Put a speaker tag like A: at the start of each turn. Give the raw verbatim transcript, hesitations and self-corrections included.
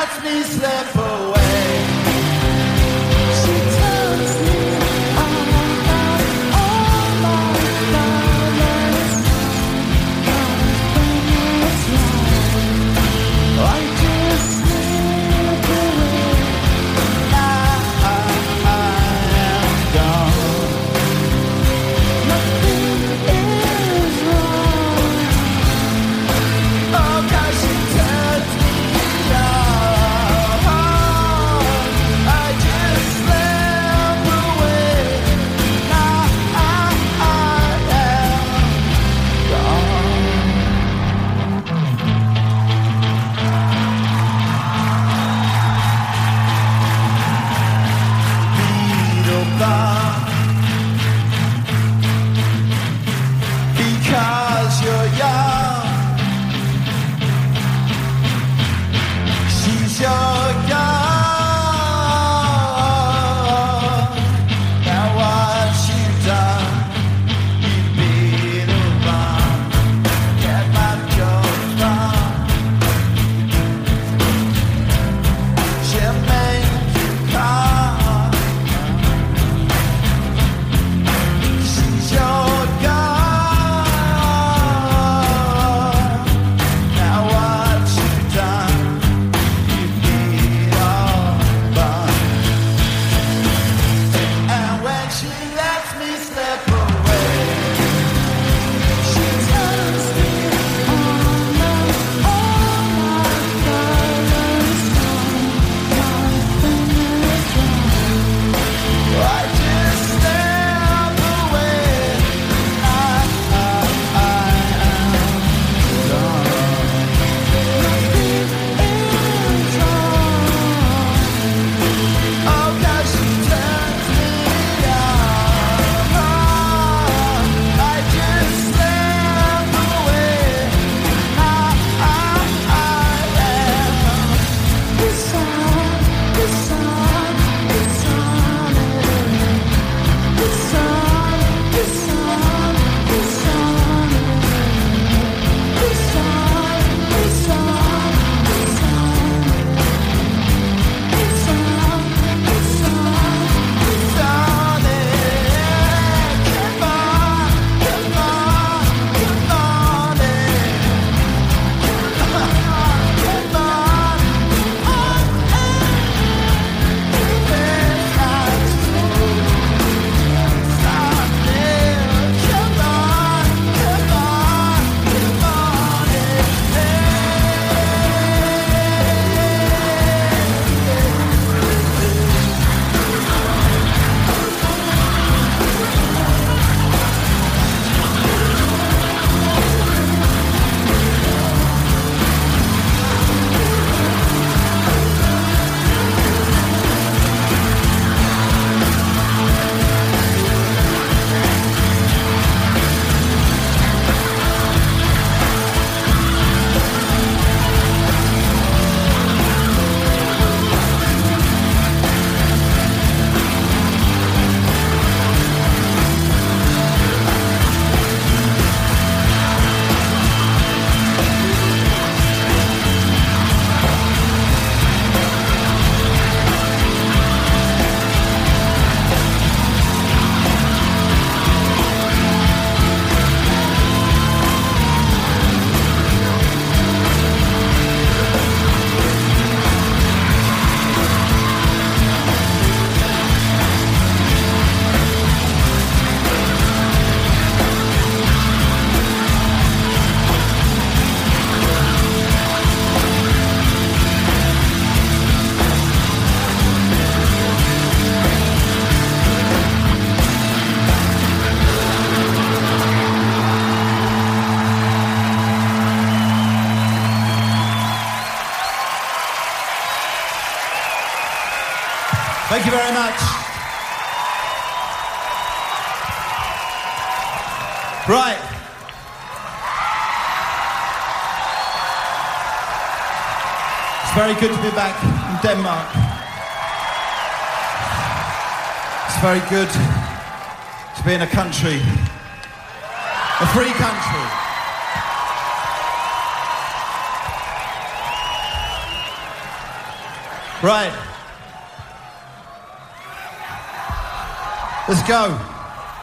A: lets me slip away.
B: She tells me all about all my problems. Nothing is wrong. I just slip away.
A: Now I am gone.
B: Nothing is wrong.
A: Oh, 'cause she turns me on. I just slip away. Now I am gone. Beetle bomb. Because you're young. She's your young. Now what you done? You beat a bomb. Get my joke from. She'll make you come. She's your young. Now what you done? You beat all bum. And when she lets me slip away,
B: She tells me all of all my problems. Nothing is wrong.
A: I just slip away. I, I, I am gone.
B: Nothing is wrong.
A: Oh, 'cause she turns me on. I just slip away. I, I, I am.
B: The sun, the sun, the sun, the sun, the sun, the sun, the sun, the sun, the sun, the sun, the sun.
A: Thank you very much. Right. It's very good to be back in Denmark. It's very good to be in a country, a free country. Right. Let's go.